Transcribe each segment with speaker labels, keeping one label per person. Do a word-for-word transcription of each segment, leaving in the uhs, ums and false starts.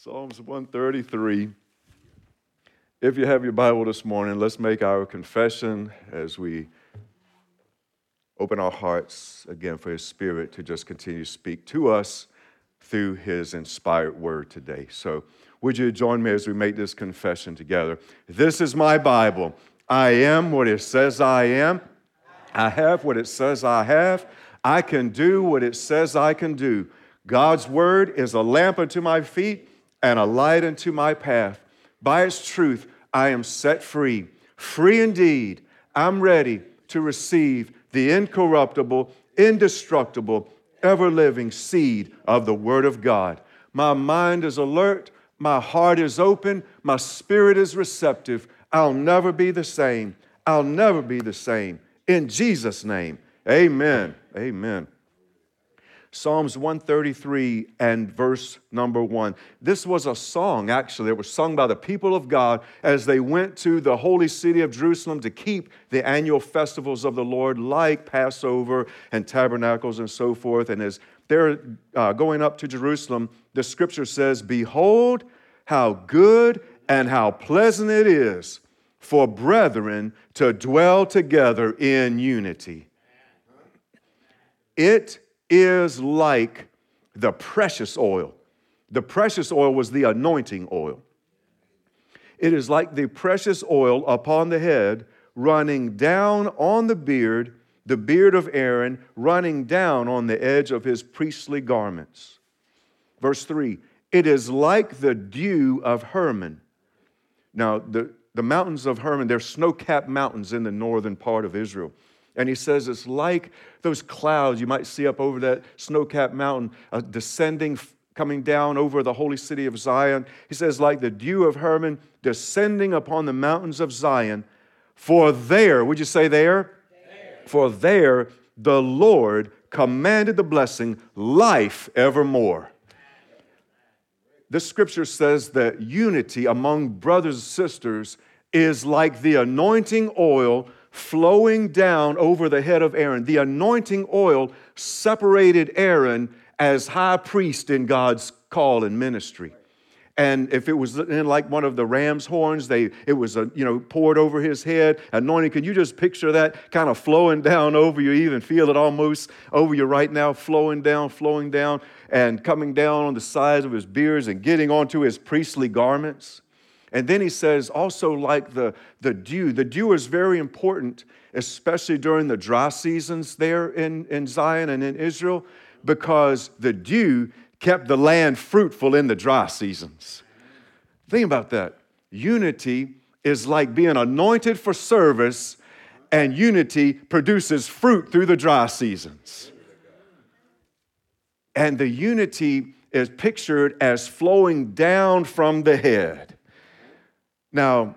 Speaker 1: Psalms one thirty-three. If you have your Bible this morning, let's make our confession as we open our hearts again for His Spirit to just continue to speak to us through His inspired word today. So would you join me as we make this confession together? This is my Bible. I am what it says I am. I have what it says I have. I can do what it says I can do. God's word is a lamp unto my feet and a light unto my path. By its truth, I am set free. Free indeed. I'm ready to receive the incorruptible, indestructible, ever-living seed of the Word of God. My mind is alert. My heart is open. My spirit is receptive. I'll never be the same. I'll never be the same. In Jesus' name, amen. Amen. Psalms one thirty-three and verse number one. This was a song, actually, that was sung by the people of God as they went to the holy city of Jerusalem to keep the annual festivals of the Lord, like Passover and Tabernacles and so forth. And as they're uh, going up to Jerusalem, the scripture says, "Behold, how good and how pleasant it is for brethren to dwell together in unity." It is like the precious oil. The precious oil was the anointing oil. It is like the precious oil upon the head, running down on the beard, the beard of Aaron, running down on the edge of his priestly garments. Verse three, it is like the dew of Hermon. Now, the, the mountains of Hermon, they're snow-capped mountains in the northern part of Israel. And he says it's like those clouds you might see up over that snow-capped mountain uh, descending, coming down over the holy city of Zion. He says like the dew of Hermon descending upon the mountains of Zion. For there, would you say there? There. For there the Lord commanded the blessing, life evermore. This scripture says that unity among brothers and sisters is like the anointing oil flowing down over the head of Aaron. The anointing oil separated Aaron as high priest in God's call and ministry. And if it was in like one of the ram's horns, they it was a, you know poured over his head, anointing. Can you just picture that kind of flowing down over you? You even feel it almost over you right now, flowing down, flowing down, and coming down on the sides of his beards and getting onto his priestly garments. And then he says, also like the, the dew. The dew is very important, especially during the dry seasons there in, in Zion and in Israel, because the dew kept the land fruitful in the dry seasons. Think about that. Unity is like being anointed for service, and unity produces fruit through the dry seasons. And the unity is pictured as flowing down from the head. Now,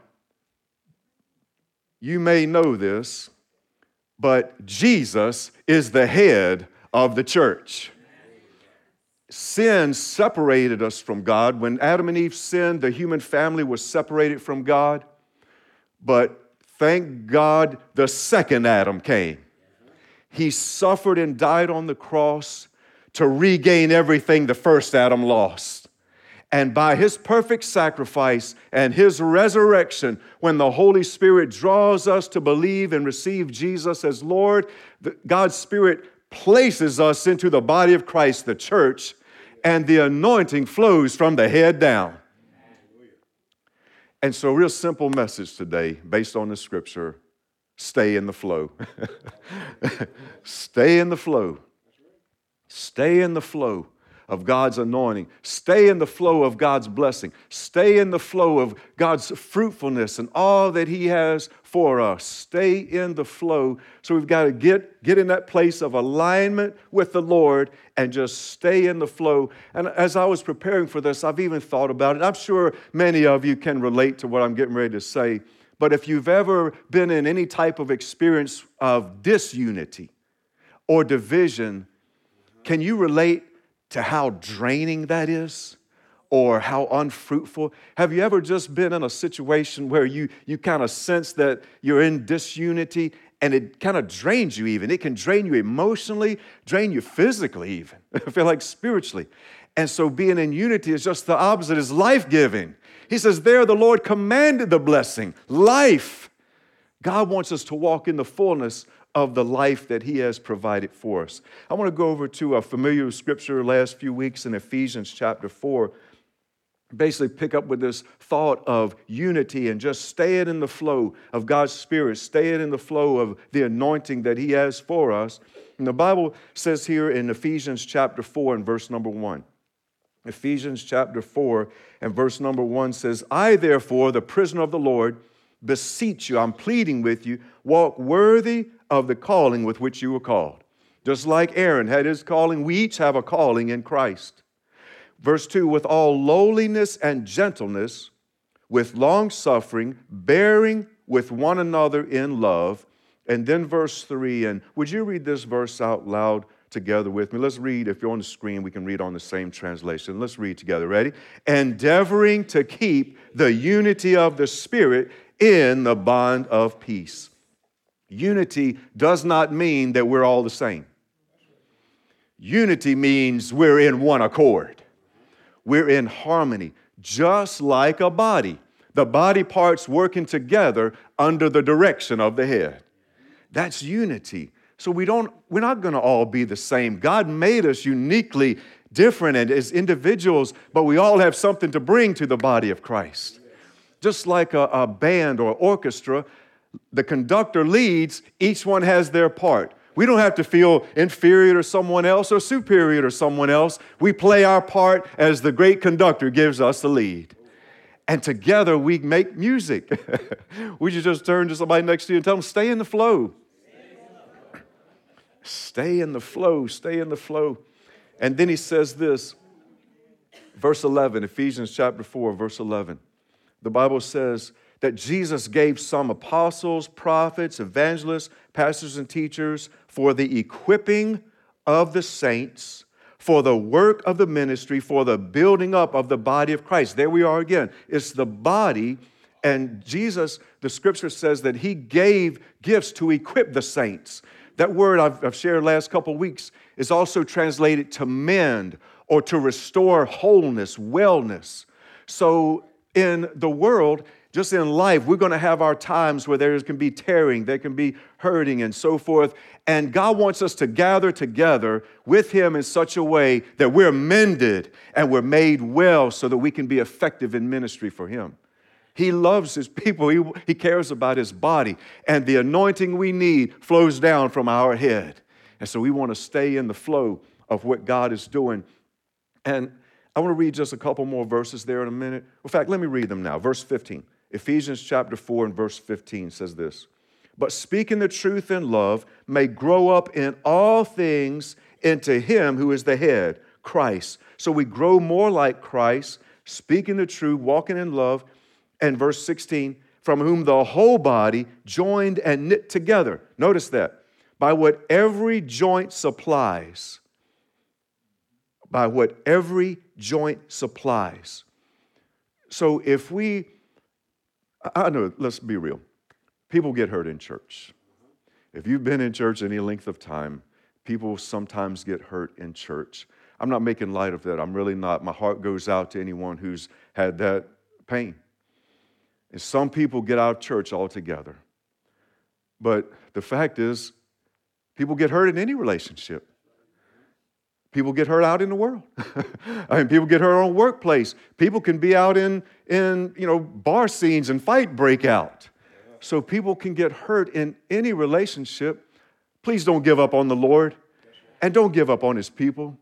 Speaker 1: you may know this, but Jesus is the head of the church. Sin separated us from God. When Adam and Eve sinned, the human family was separated from God. But thank God the second Adam came. He suffered and died on the cross to regain everything the first Adam lost. And by His perfect sacrifice and His resurrection, when the Holy Spirit draws us to believe and receive Jesus as Lord, God's Spirit places us into the body of Christ, the church, and the anointing flows from the head down. And so, a real simple message today, based on the scripture: stay in the flow. Stay in the flow. Stay in the flow of God's anointing. Stay in the flow of God's blessing. Stay in the flow of God's fruitfulness and all that He has for us. Stay in the flow. So we've got to get, get in that place of alignment with the Lord and just stay in the flow. And as I was preparing for this, I've even thought about it. I'm sure many of you can relate to what I'm getting ready to say. But if you've ever been in any type of experience of disunity or division, can you relate to how draining that is or how unfruitful? Have you ever just been in a situation where you, you kind of sense that you're in disunity and it kind of drains you even? It can drain you emotionally, drain you physically even, I feel like spiritually. And so being in unity is just the opposite, is life-giving. He says, there the Lord commanded the blessing, life. God wants us to walk in the fullness of the life that he has provided for us. I want to go over to a familiar scripture last few weeks in Ephesians chapter four. Basically pick up with this thought of unity and just staying in the flow of God's Spirit, staying in the flow of the anointing that he has for us. And the Bible says here in Ephesians chapter four and verse number one. Ephesians chapter four and verse number one says, I therefore, the prisoner of the Lord, beseech you, I'm pleading with you, walk worthy of the calling with which you were called. Just like Aaron had his calling, we each have a calling in Christ. Verse two, with all lowliness and gentleness, with long-suffering, bearing with one another in love. And then verse three, and would you read this verse out loud together with me? Let's read. If you're on the screen, we can read on the same translation. Let's read together. Ready? Endeavoring to keep the unity of the Spirit in the bond of peace. Unity does not mean that we're all the same. Unity means we're in one accord. We're in harmony, just like a body. The body parts working together under the direction of the head. That's unity. So we don't, we're not going to all be the same. God made us uniquely different and as individuals, but we all have something to bring to the body of Christ. Just like a, a band or orchestra, the conductor leads, each one has their part. We don't have to feel inferior to someone else or superior to someone else. We play our part as the great conductor gives us the lead. And together we make music. Would you just turn to somebody next to you and tell them, stay in the flow. Stay in the flow, stay in the flow. And then he says this, verse eleven, Ephesians chapter four, verse eleven. The Bible says that Jesus gave some apostles, prophets, evangelists, pastors, and teachers for the equipping of the saints, for the work of the ministry, for the building up of the body of Christ. There we are again. It's the body, and Jesus, the scripture says that he gave gifts to equip the saints. That word I've, I've shared last couple of weeks is also translated to mend or to restore wholeness, wellness. So in the world, just in life, we're going to have our times where there can be tearing, there can be hurting and so forth. And God wants us to gather together with him in such a way that we're mended and we're made well so that we can be effective in ministry for him. He loves his people. He, he cares about his body. And the anointing we need flows down from our head. And so we want to stay in the flow of what God is doing. And I want to read just a couple more verses there in a minute. In fact, let me read them now. Verse fifteen. Ephesians chapter four and verse fifteen says this. But speaking the truth in love may grow up in all things into him who is the head, Christ. So we grow more like Christ, speaking the truth, walking in love. And verse sixteen, from whom the whole body joined and knit together. Notice that. By what every joint supplies. By what every joint supplies. So if we, I know, let's be real. People get hurt in church. If you've been in church any length of time, people sometimes get hurt in church. I'm not making light of that. I'm really not. My heart goes out to anyone who's had that pain. And some people get out of church altogether. But the fact is, people get hurt in any relationship. People get hurt out in the world. I mean, people get hurt on a workplace. People can be out in, in, you know, bar scenes and fight break out. So people can get hurt in any relationship. Please don't give up on the Lord and don't give up on his people.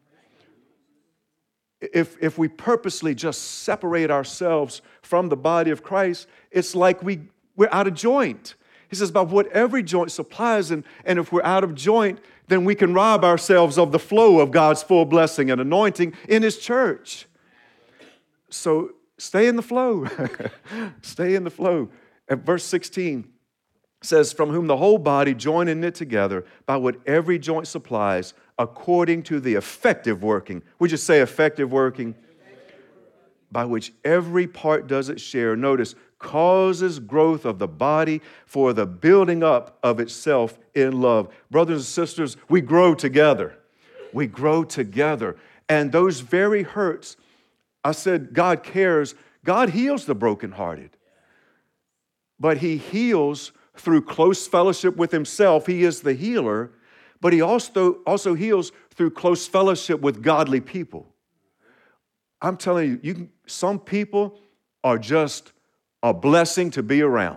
Speaker 1: If, if we purposely just separate ourselves from the body of Christ, it's like we, we're out of joint. He says about what every joint supplies, and, and if we're out of joint, then we can rob ourselves of the flow of God's full blessing and anointing in his church. So stay in the flow. Stay in the flow. At verse sixteen says, from whom the whole body joined and knit together by what every joint supplies, according to the effective working. Would you say effective working? By which every part does its share. Notice, causes growth of the body for the building up of itself in love. Brothers and sisters, we grow together. We grow together. And those very hurts, I said, God cares. God heals the brokenhearted. But he heals through close fellowship with himself. He is the healer. But he also, also heals through close fellowship with godly people. I'm telling you, you can, some people are just a blessing to be around.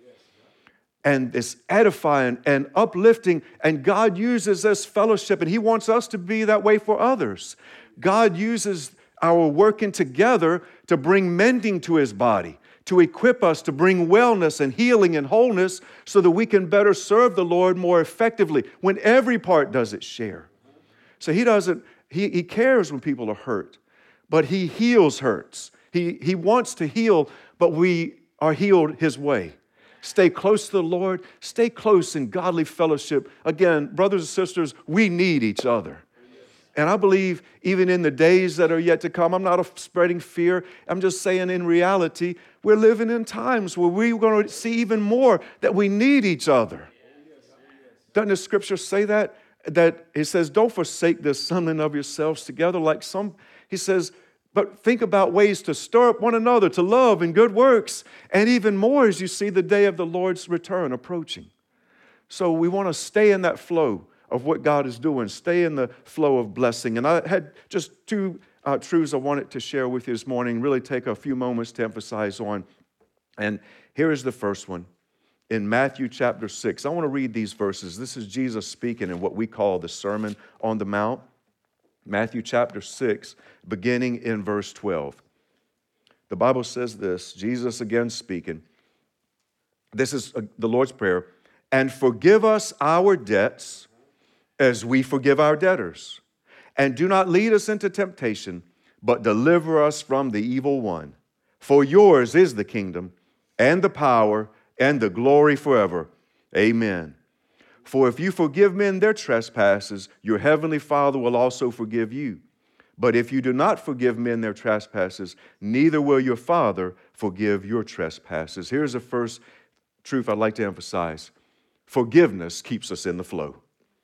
Speaker 1: And it's edifying and uplifting. And God uses this fellowship, and he wants us to be that way for others. God uses our working together to bring mending to his body, to equip us to bring wellness and healing and wholeness so that we can better serve the Lord more effectively when every part does its share. So he doesn't, he, he cares when people are hurt, but he heals hurts. He, he wants to heal, but we are healed his way. Stay close to the Lord. Stay close in godly fellowship. Again, brothers and sisters, we need each other. And I believe even in the days that are yet to come, I'm not spreading fear. I'm just saying in reality, we're living in times where we're going to see even more that we need each other. Doesn't the scripture say that? That it says, don't forsake the assembling of yourselves together like some, he says, but think about ways to stir up one another to love and good works, and even more as you see the day of the Lord's return approaching. So we want to stay in that flow of what God is doing, stay in the flow of blessing. And I had just two uh, truths I wanted to share with you this morning, really take a few moments to emphasize on. And here is the first one. In Matthew chapter six, I want to read these verses. This is Jesus speaking in what we call the Sermon on the Mount. Matthew chapter six, beginning in verse twelve. The Bible says this, Jesus again speaking. This is the Lord's Prayer. And forgive us our debts as we forgive our debtors. And do not lead us into temptation, but deliver us from the evil one. For yours is the kingdom and the power and the glory forever. Amen. For if you forgive men their trespasses, your heavenly Father will also forgive you. But if you do not forgive men their trespasses, neither will your Father forgive your trespasses. Here's the first truth I'd like to emphasize. Forgiveness keeps us in the flow.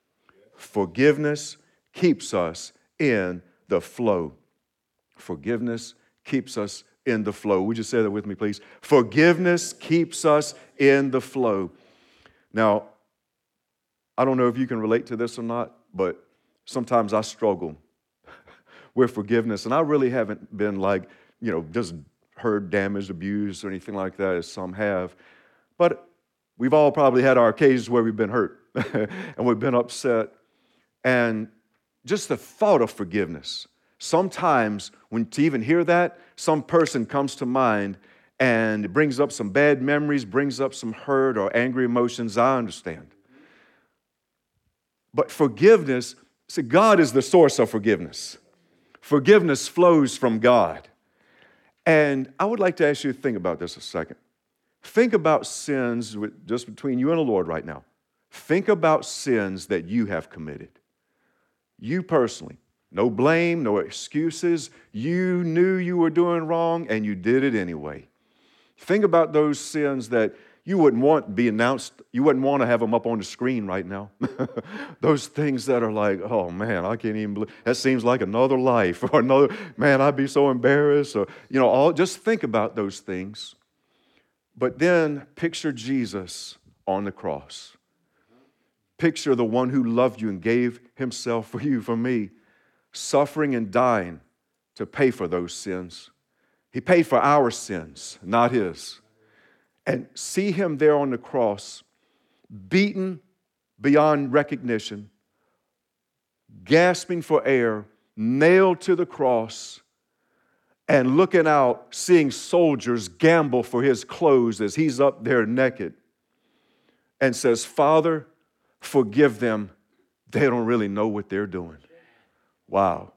Speaker 1: Forgiveness keeps us in the flow. Forgiveness keeps us in the flow. Would you say that with me, please? Forgiveness keeps us in the flow. Now, I don't know if you can relate to this or not, but sometimes I struggle with forgiveness. And I really haven't been like, you know, just hurt, damaged, abused, or anything like that, as some have. But we've all probably had our occasions where we've been hurt and we've been upset. And just the thought of forgiveness. Sometimes when to even hear that, some person comes to mind and it brings up some bad memories, brings up some hurt or angry emotions. I understand. But forgiveness, see, God is the source of forgiveness. Forgiveness flows from God. And I would like to ask you to think about this a second. Think about sins with, just between you and the Lord right now. Think about sins that you have committed. You personally. No blame, no excuses. You knew you were doing wrong and you did it anyway. Think about those sins that you wouldn't want to be announced. You wouldn't want to have them up on the screen right now. Those things that are like, oh man, I can't even believe, that seems like another life. Or another, man, I'd be so embarrassed. Or, you know, all, just think about those things. But then picture Jesus on the cross. Picture the one who loved you and gave himself for you, for me, suffering and dying to pay for those sins. He paid for our sins, not his. And see him there on the cross, beaten beyond recognition, gasping for air, nailed to the cross, and looking out, seeing soldiers gamble for his clothes as he's up there naked, and says, Father, forgive them. They don't really know what they're doing. Wow.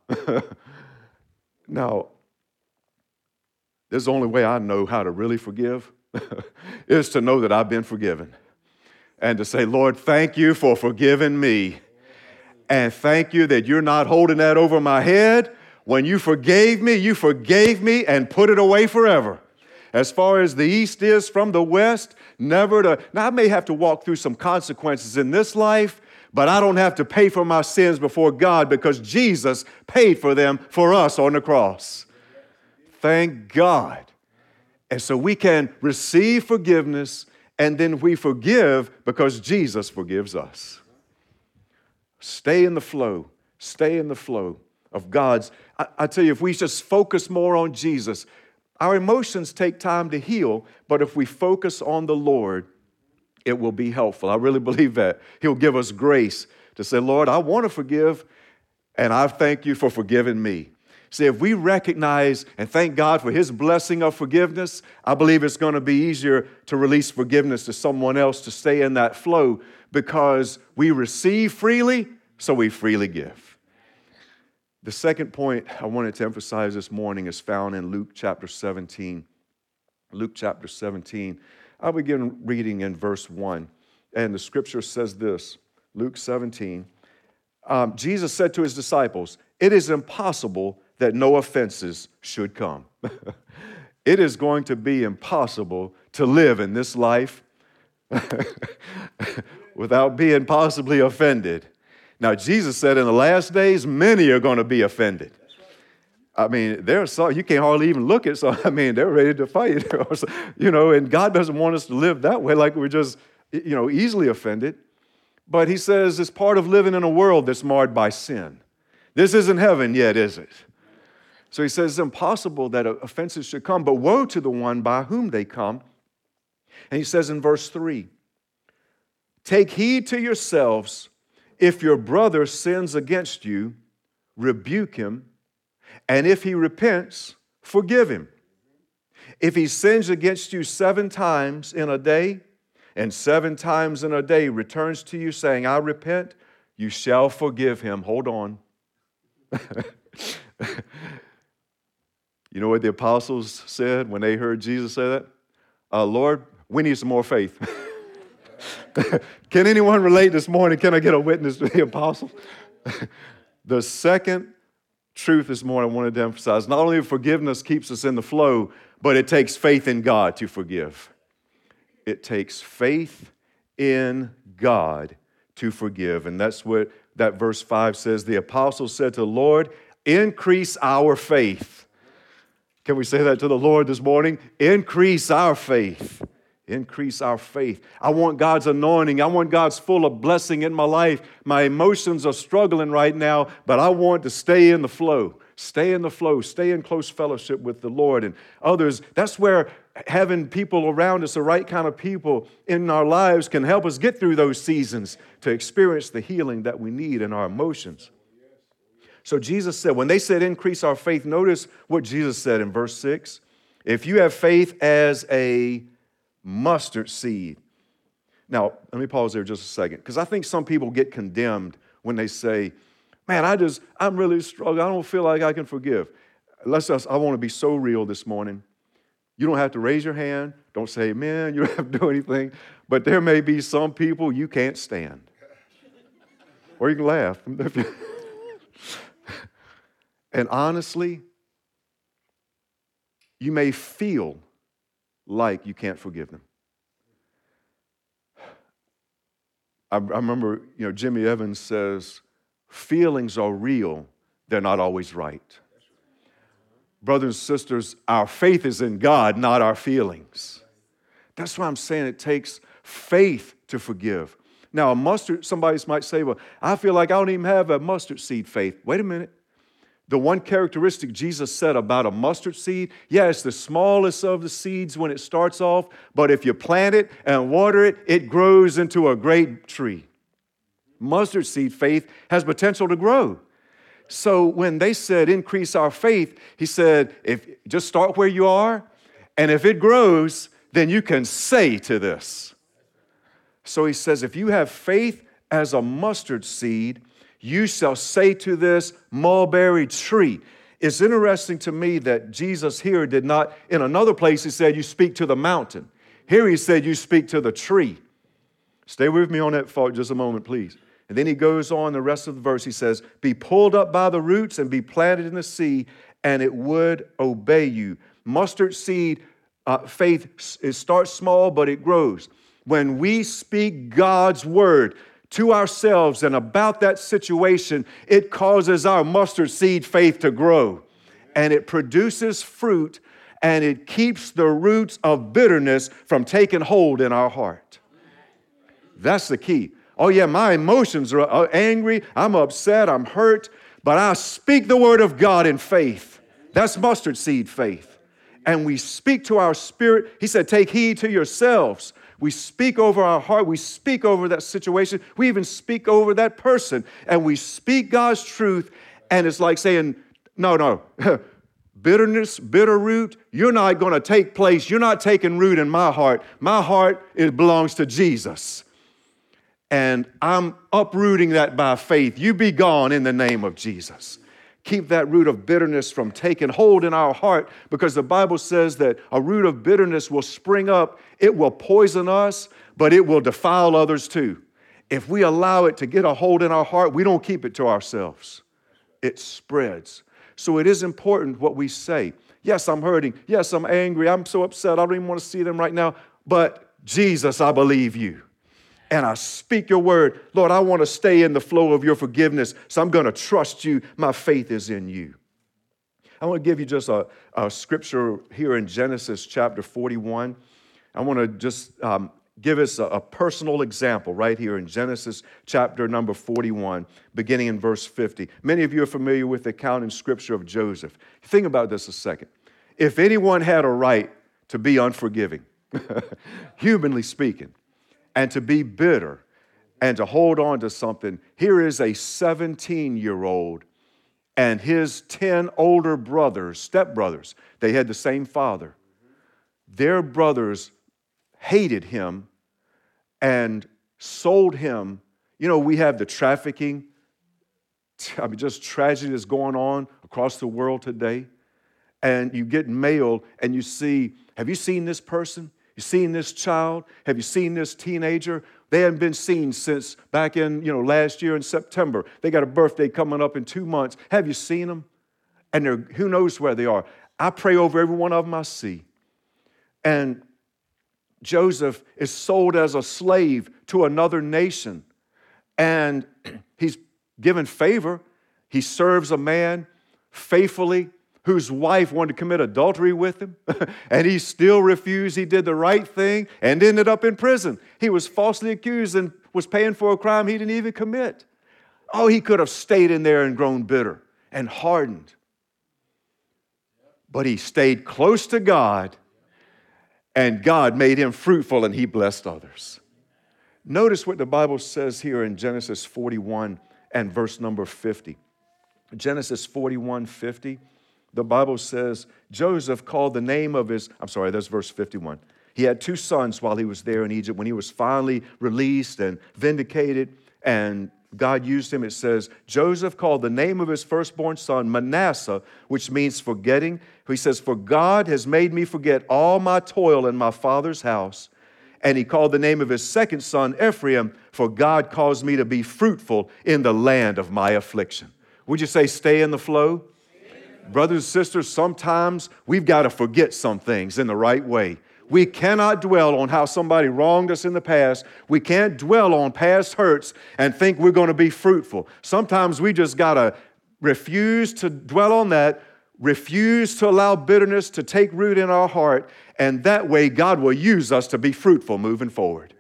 Speaker 1: Now, there's the only way I know how to really forgive is to know that I've been forgiven. And to say, Lord, thank you for forgiving me. And thank you that you're not holding that over my head. When you forgave me, you forgave me and put it away forever. As far as the east is from the west, never to, now I may have to walk through some consequences in this life, But I don't have to pay for my sins before God because Jesus paid for them for us on the cross. Thank God. And so we can receive forgiveness, and then we forgive because Jesus forgives us. Stay in the flow. Stay in the flow of God's. I, I tell you, if we just focus more on Jesus, our emotions take time to heal, but if we focus on the Lord, it will be helpful. I really believe that. He'll give us grace to say, Lord, I want to forgive, and I thank you for forgiving me. See, if we recognize and thank God for His blessing of forgiveness, I believe it's going to be easier to release forgiveness to someone else to stay in that flow because we receive freely, so we freely give. The second point I wanted to emphasize this morning is found in Luke chapter seventeen. Luke chapter seventeen. I'll begin reading in verse one, and the scripture says this, Luke seventeen. Um, Jesus said to His disciples, "It is impossible that no offenses should come." It is going to be impossible to live in this life without being possibly offended. Now, Jesus said in the last days, many are going to be offended. I mean, there's some, you can't hardly even look at some. I mean, they're ready to fight. You know, and God doesn't want us to live that way like we're just, you know, easily offended. But He says it's part of living in a world that's marred by sin. This isn't heaven yet, is it? So He says it's impossible that offenses should come, but woe to the one by whom they come. And He says in verse three, "Take heed to yourselves. If your brother sins against you, rebuke him. And if he repents, forgive him. If he sins against you seven times in a day, and seven times in a day returns to you saying, 'I repent,' you shall forgive him." Hold on. You know what the apostles said when they heard Jesus say that? Uh, Lord, we need some more faith. Can anyone relate this morning? Can I get a witness to the apostles? The second truth this morning I wanted to emphasize, not only forgiveness keeps us in the flow, but it takes faith in God to forgive. It takes faith in God to forgive. And that's what that verse five says. The apostles said to the Lord, "Increase our faith." Can we say that to the Lord this morning? Increase our faith. Increase our faith. I want God's anointing. I want God's full of blessing in my life. My emotions are struggling right now, but I want to stay in the flow. Stay in the flow. Stay in close fellowship with the Lord and others. That's where having people around us, the right kind of people in our lives, can help us get through those seasons to experience the healing that we need in our emotions. So Jesus said, when they said increase our faith, notice what Jesus said in verse six. If you have faith as a mustard seed. Now, let me pause there just a second, because I think some people get condemned when they say, man, I just, I'm really struggling. I don't feel like I can forgive. Let's just, I want to be so real this morning. You don't have to raise your hand. Don't say amen. You don't have to do anything. But there may be some people you can't stand. Or you can laugh. And honestly, you may feel like you can't forgive them. I, I remember, you know, Jimmy Evans says, feelings are real, they're not always right. Brothers and sisters, our faith is in God, not our feelings. That's why I'm saying it takes faith to forgive. Now, a mustard, somebody might say, well, I feel like I don't even have a mustard seed faith. Wait a minute. The one characteristic Jesus said about a mustard seed, yeah, it's the smallest of the seeds when it starts off, but if you plant it and water it, it grows into a great tree. Mustard seed faith has potential to grow. So when they said increase our faith, He said, if just start where you are, and if it grows, then you can say to this. So He says, if you have faith as a mustard seed, you shall say to this mulberry tree. It's interesting to me that Jesus here did not, in another place He said, you speak to the mountain. Here He said, you speak to the tree. Stay with me on that for just a moment, please. And then He goes on the rest of the verse. He says, be pulled up by the roots and be planted in the sea, and it would obey you. Mustard seed uh, faith, it starts small, but it grows. When we speak God's word to ourselves and about that situation, it causes our mustard seed faith to grow. And it produces fruit, and it keeps the roots of bitterness from taking hold in our heart. That's the key. Oh yeah, my emotions are angry, I'm upset, I'm hurt, but I speak the word of God in faith. That's mustard seed faith. And we speak to our spirit. He said, take heed to yourselves. We speak over our heart. We speak over that situation. We even speak over that person. And we speak God's truth. And it's like saying, no, no, bitterness, bitter root, you're not going to take place. You're not taking root in my heart. My heart, it belongs to Jesus. And I'm uprooting that by faith. You be gone in the name of Jesus. Keep that root of bitterness from taking hold in our heart, because the Bible says that a root of bitterness will spring up. It will poison us, but it will defile others too. If we allow it to get a hold in our heart, we don't keep it to ourselves. It spreads. So it is important what we say. Yes, I'm hurting. Yes, I'm angry. I'm so upset. I don't even want to see them right now. But Jesus, I believe you. And I speak your word. Lord, I want to stay in the flow of your forgiveness, so I'm going to trust you. My faith is in you. I want to give you just a, a scripture here in Genesis chapter forty-one. I want to just um, give us a, a personal example right here in Genesis chapter number forty-one, beginning in verse fifty. Many of you are familiar with the account in scripture of Joseph. Think about this a second. If anyone had a right to be unforgiving, humanly speaking, and to be bitter and to hold on to something, here is a seventeen-year-old and his ten older brothers, stepbrothers. They had the same father. Their brothers hated him and sold him. You know, we have the trafficking, I mean, just tragedy that's going on across the world today. And you get mail and you see, have you seen this person? You seen this child? Have you seen this teenager? They haven't been seen since back in, you know, last year in September. They got a birthday coming up in two months. Have you seen them? And they're, who knows where they are? I pray over every one of them I see. And Joseph is sold as a slave to another nation. And he's given favor. He serves a man faithfully whose wife wanted to commit adultery with him, and he still refused. He did the right thing and ended up in prison. He was falsely accused and was paying for a crime he didn't even commit. Oh, he could have stayed in there and grown bitter and hardened. But he stayed close to God, and God made him fruitful, and he blessed others. Notice what the Bible says here in Genesis forty-one and verse number fifty. Genesis forty-one fifty. The Bible says, Joseph called the name of his, I'm sorry, that's verse fifty-one. He had two sons while he was there in Egypt. When he was finally released and vindicated and God used him, it says, Joseph called the name of his firstborn son Manasseh, which means forgetting. He says, for God has made me forget all my toil in my father's house. And he called the name of his second son Ephraim, for God caused me to be fruitful in the land of my affliction. Would you say stay in the flow? Brothers and sisters, sometimes we've got to forget some things in the right way. We cannot dwell on how somebody wronged us in the past. We can't dwell on past hurts and think we're going to be fruitful. Sometimes we just got to refuse to dwell on that, refuse to allow bitterness to take root in our heart, and that way God will use us to be fruitful moving forward.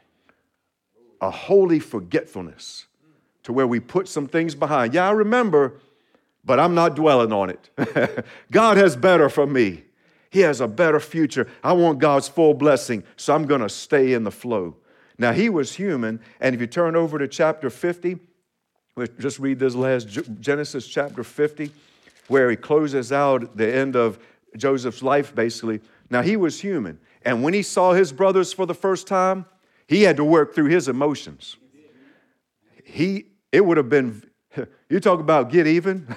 Speaker 1: A holy forgetfulness to where we put some things behind. Yeah, I remember, but I'm not dwelling on it. God has better for me. He has a better future. I want God's full blessing, so I'm going to stay in the flow. Now, he was human, and if you turn over to chapter fifty, we'll just read this last Genesis chapter fifty, where he closes out the end of Joseph's life, basically. Now, he was human, and when he saw his brothers for the first time, he had to work through his emotions. He, it would have been... You talk about get even.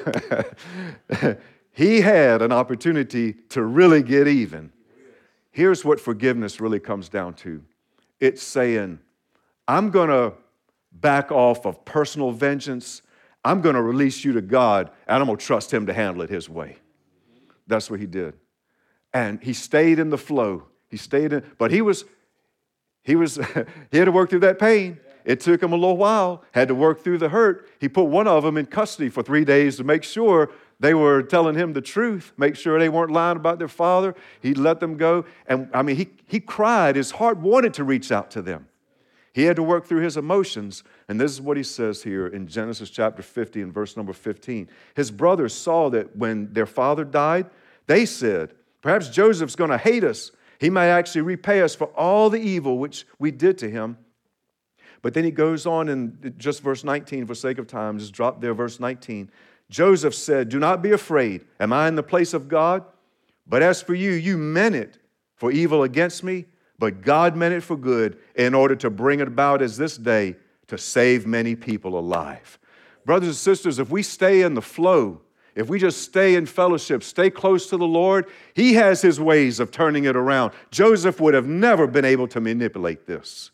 Speaker 1: He had an opportunity to really get even. Here's what forgiveness really comes down to. It's saying, I'm going to back off of personal vengeance. I'm going to release you to God, and I'm going to trust him to handle it his way. That's what he did. And he stayed in the flow. He stayed in, but he was, he was, he had to work through that pain. It took him a little while, had to work through the hurt. He put one of them in custody for three days to make sure they were telling him the truth, make sure they weren't lying about their father. He let them go. And I mean, he, he cried. His heart wanted to reach out to them. He had to work through his emotions. And this is what he says here in Genesis chapter fifty and verse number fifteen. His brothers saw that when their father died, they said, perhaps Joseph's going to hate us. He may actually repay us for all the evil which we did to him. But then he goes on in just verse nineteen, for sake of time, just drop there, verse nineteen. Joseph said, do not be afraid. Am I in the place of God? But as for you, you meant it for evil against me, but God meant it for good in order to bring it about as this day to save many people alive. Brothers and sisters, if we stay in the flow, if we just stay in fellowship, stay close to the Lord, He has His ways of turning it around. Joseph would have never been able to manipulate this.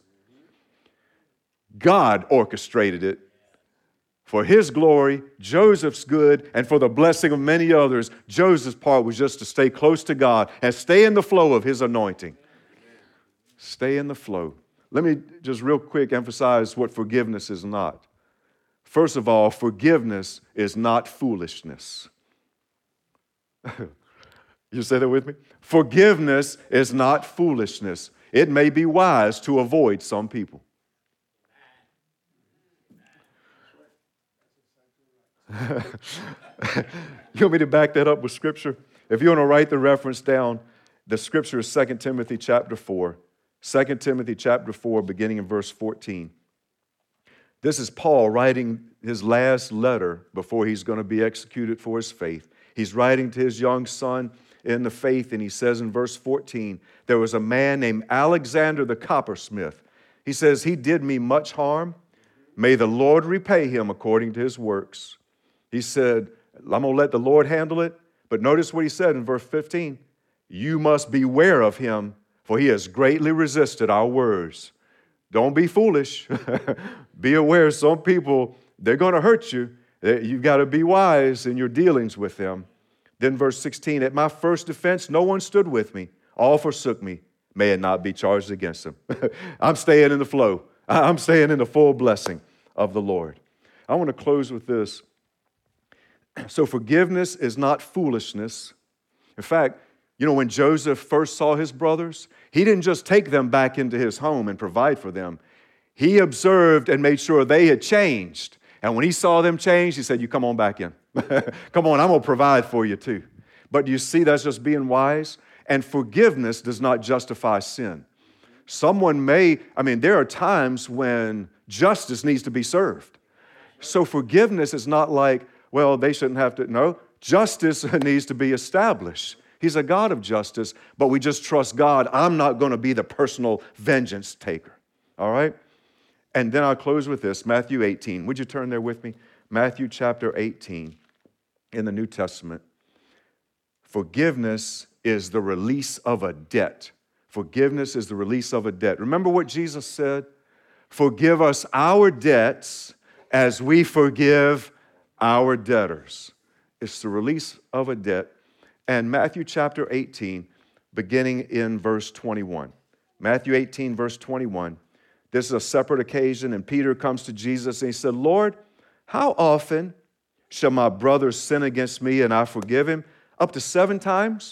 Speaker 1: God orchestrated it for His glory, Joseph's good, and for the blessing of many others. Joseph's part was just to stay close to God and stay in the flow of His anointing. Stay in the flow. Let me just real quick emphasize what forgiveness is not. First of all, forgiveness is not foolishness. You say that with me? Forgiveness is not foolishness. It may be wise to avoid some people. You want me to back that up with Scripture? If you want to write the reference down, the Scripture is Second Timothy chapter four. Second Timothy chapter four, beginning in verse fourteen. This is Paul writing his last letter before he's going to be executed for his faith. He's writing to his young son in the faith, and he says in verse fourteen, there was a man named Alexander the coppersmith. He says, he did me much harm. May the Lord repay him according to his works. He said, I'm going to let the Lord handle it. But notice what he said in verse fifteen. You must beware of him, for he has greatly resisted our words. Don't be foolish. Be aware some people, they're going to hurt you. You've got to be wise in your dealings with them. Then verse sixteen, at my first defense, no one stood with me. All forsook me. May it not be charged against them. I'm staying in the flow. I'm staying in the full blessing of the Lord. I want to close with this. So forgiveness is not foolishness. In fact, you know, when Joseph first saw his brothers, he didn't just take them back into his home and provide for them. He observed and made sure they had changed. And when he saw them change, he said, you come on back in. Come on, I'm going to provide for you too. But you see, that's just being wise. And forgiveness does not justify sin. Someone may, I mean, there are times when justice needs to be served. So forgiveness is not like, well, they shouldn't have to. No, justice needs to be established. He's a God of justice, but we just trust God. I'm not going to be the personal vengeance taker. All right? And then I'll close with this, Matthew eighteen. Would you turn there with me? Matthew chapter eighteen in the New Testament. Forgiveness is the release of a debt. Forgiveness is the release of a debt. Remember what Jesus said? Forgive us our debts as we forgive our debtors. It's the release of a debt. And Matthew chapter eighteen, beginning in verse twenty-one. Matthew eighteen, verse twenty-one. This is a separate occasion, and Peter comes to Jesus and he said, Lord, how often shall my brother sin against me and I forgive him? Up to seven times?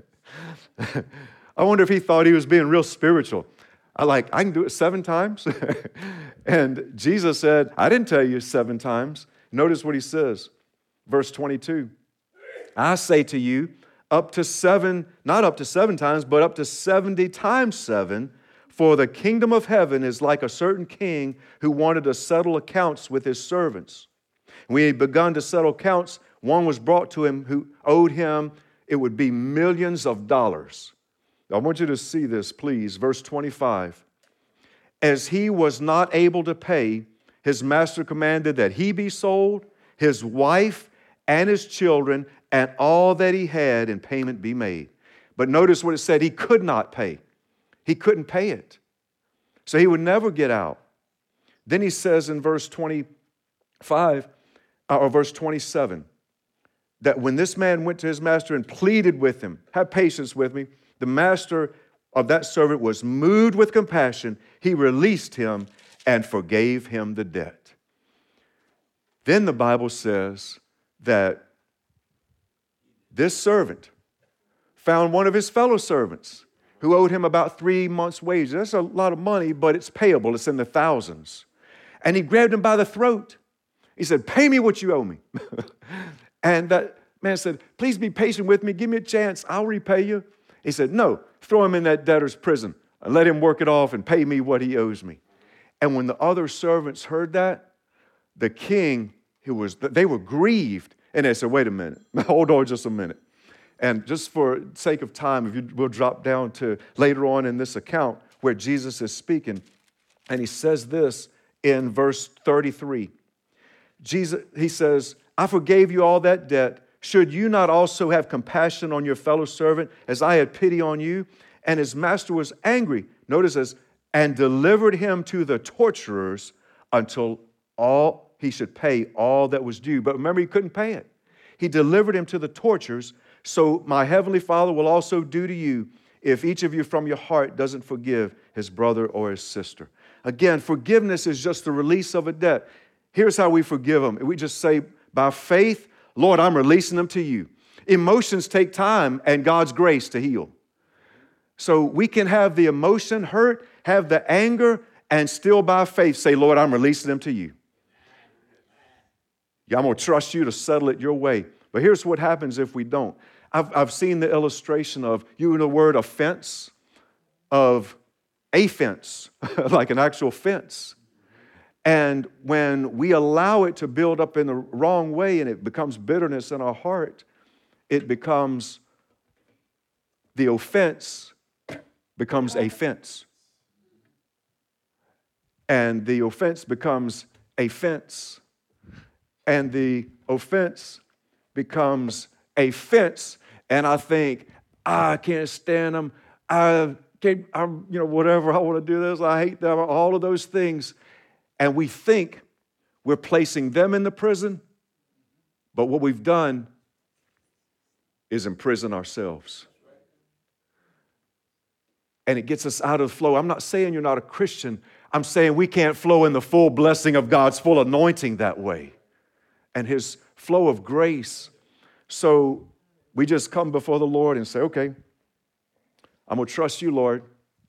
Speaker 1: I wonder if he thought he was being real spiritual. I like, I can do it seven times? And Jesus said, I didn't tell you seven times. Notice what he says. Verse twenty-two. I say to you, up to seven, not up to seven times, but up to seventy times seven, for the kingdom of heaven is like a certain king who wanted to settle accounts with his servants. When he had begun to settle accounts, one was brought to him who owed him, it would be millions of dollars. I want you to see this, please. Verse twenty-five. As he was not able to pay, his master commanded that he be sold, his wife and his children, and all that he had in payment be made. But notice what it said, he could not pay. He couldn't pay it. So he would never get out. Then he says in verse twenty-five, or verse twenty-seven, that when this man went to his master and pleaded with him, have patience with me, the master of that servant was moved with compassion. He released him and forgave him the debt. Then the Bible says that this servant found one of his fellow servants who owed him about three months' wages. That's a lot of money, but it's payable. It's in the thousands. And he grabbed him by the throat. He said, pay me what you owe me. And that man said, please be patient with me. Give me a chance. I'll repay you. He said, no, throw him in that debtor's prison and let him work it off and pay me what he owes me. And when the other servants heard that, the king, who was, they were grieved. And they said, wait a minute, hold on just a minute. And just for sake of time, if you will drop down to later on in this account where Jesus is speaking, and he says this in verse thirty-three. Jesus, he says, I forgave you all that debt. Should you not also have compassion on your fellow servant as I had pity on you? And his master was angry. Notice this, and delivered him to the torturers until all he should pay all that was due. But remember, he couldn't pay it. He delivered him to the torturers. So my heavenly Father will also do to you if each of you from your heart doesn't forgive his brother or his sister. Again, forgiveness is just the release of a debt. Here's how we forgive them. We just say, by faith, Lord, I'm releasing them to you. Emotions take time and God's grace to heal. So we can have the emotion hurt, have the anger, and still by faith say, Lord, I'm releasing them to you. Yeah, I'm going to trust you to settle it your way. But here's what happens if we don't. I've, I've seen the illustration of, you know the word offense, of a fence, like an actual fence. And when we allow it to build up in the wrong way and it becomes bitterness in our heart, it becomes, the offense becomes a fence. And the offense becomes a fence. And the offense becomes a fence. And I think, ah, I can't stand them. I can't, I'm, you know, whatever, I want to do this. I hate them, all of those things. And we think we're placing them in the prison, but what we've done is imprison ourselves. And it gets us out of the flow. I'm not saying you're not a Christian. I'm saying we can't flow in the full blessing of God's full anointing that way and his flow of grace. So we just come before the Lord and say, okay, I'm going to trust you, Lord.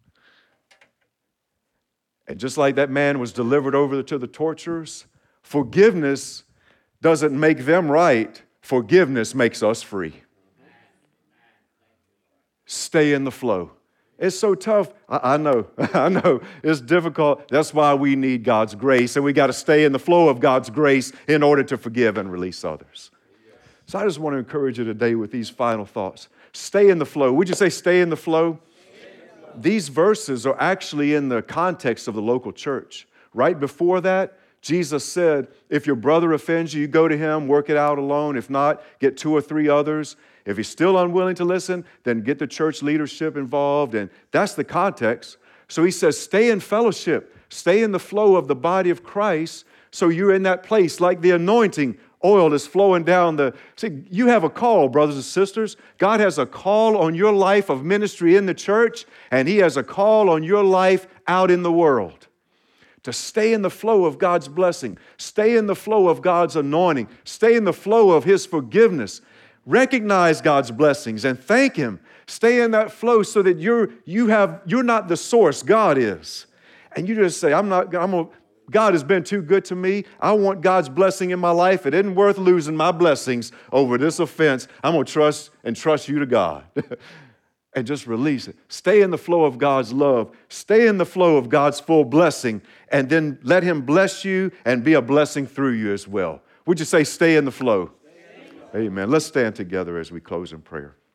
Speaker 1: And just like that man was delivered over to the torturers, forgiveness doesn't make them right. Forgiveness makes us free. Stay in the flow. It's so tough. I, I know. I know. It's difficult. That's why we need God's grace. And we got to stay in the flow of God's grace in order to forgive and release others. So I just want to encourage you today with these final thoughts. Stay in the flow. Would you say stay in the flow? These verses are actually in the context of the local church. Right before that, Jesus said, if your brother offends you, you go to him, work it out alone. If not, get two or three others. If he's still unwilling to listen, then get the church leadership involved. And that's the context. So he says, stay in fellowship. Stay in the flow of the body of Christ so you're in that place like the anointing oil is flowing down the... See, you have a call, brothers and sisters. God has a call on your life of ministry in the church, and he has a call on your life out in the world. To stay in the flow of God's blessing, stay in the flow of God's anointing, stay in the flow of his forgiveness. Recognize God's blessings and thank him. Stay in that flow so that you're you have you're not the source, God is. And you just say, I'm not I'm gonna, God has been too good to me. I want God's blessing in my life. It isn't worth losing my blessings over this offense. I'm going to trust and trust you to God. And just release it. Stay in the flow of God's love. Stay in the flow of God's full blessing. And then let him bless you and be a blessing through you as well. Would you say stay in the flow? Stay in the flow. Amen. Let's stand together as we close in prayer.